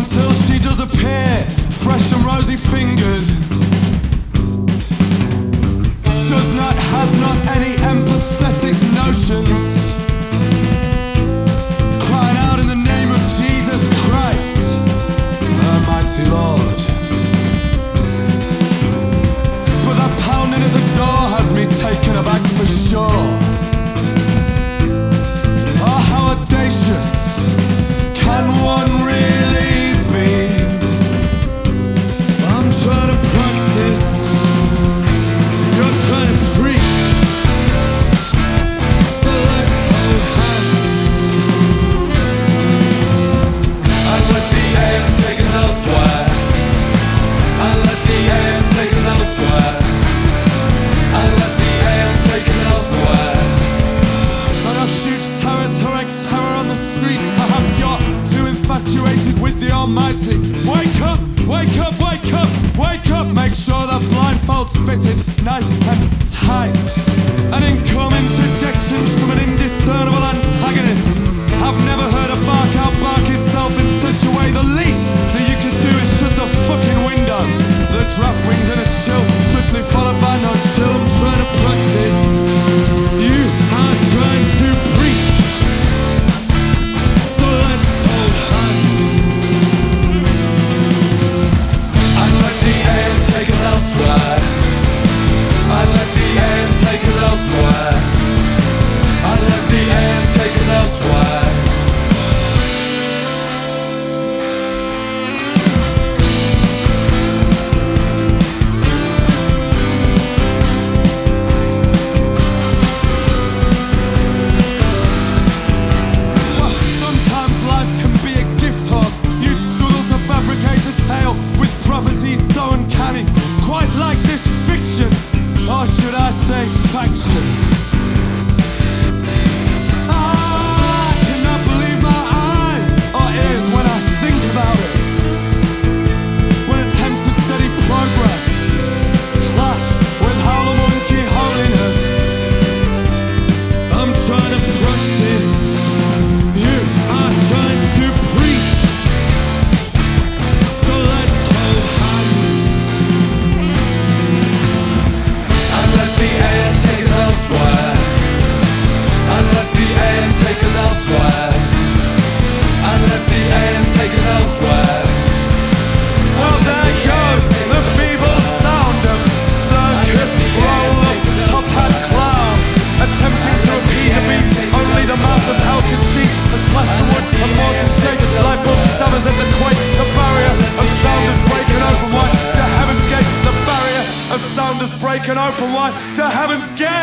until she does appear, fresh and rosy fingered. Has not any empathetic notions, crying out in the name of Jesus Christ, Almighty Lord. But that pounding at the door has me taken aback for sure. Oh, how audacious can one really be? I'm trying to practice, you're trying to preach. So let's hold hands and let the air take us elsewhere. And let the air take us elsewhere. And let the air take us elsewhere. And I've shoots terror to ex-terror on the streets. Perhaps you're too infatuated with the Almighty. Wake up, wake up, wake up, wake up. Make sure that blindfold's fitted nice and tight. An income interjection from an indiscernible antagonist. I've never heard a bark outbark itself in such a way. The least that you can do is shut the fucking window. The draft brings in a chill, swiftly followed by no chill. I'm trying to practice, you are trying to preach. So let's hold hands and let the air take us elsewhere. And let the air take us elsewhere. And let the air take us elsewhere. Well, sometimes life can be a gift horse. You'd struggle to fabricate a tale with properties so uncanny, quite like this fiction. Or should I say faction? I cannot believe my eyes or ears when I think about it. When attempted steady progress clash with how the monkey holiness. I'm trying to practice, you are trying to preach. So let's hold hands and let the air take us elsewhere. And let the air take us elsewhere. And let the air take us elsewhere. Well, there goes the feeble sound of circus roll up top hat clown, attempting to appease a beast only the mouth of hell can cheat. As plasterwood and mortar shake, light bulb stammers at the quake. The barrier of sound is breaking open wide to heaven's gates. The barrier of sound is breaking open wide to heaven's gates.